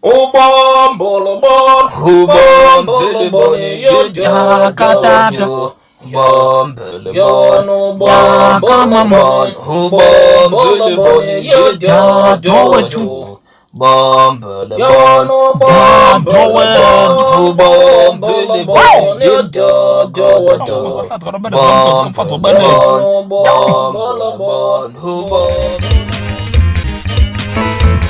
Oh bom bolo bon, Who bom bomb bolo Billy bon, Bunny, yo you jo da ga jo da da. jo. Bomb Billy Yo Bun, no da bom ga bolo mama. bon, Who bom bomb bolo Billy bon, Bunny, yo you jo da do jo it too. jo. Bomb Billy Yo Bun, no da bom do bolo it. Who bon, bom bomb bolo Billy bon, Bunny, you yo da jo ga jo da jo. da. Bomb Billy Yo Bun, no bom bomb bolo Billy bon, Bun, who bom. bomb.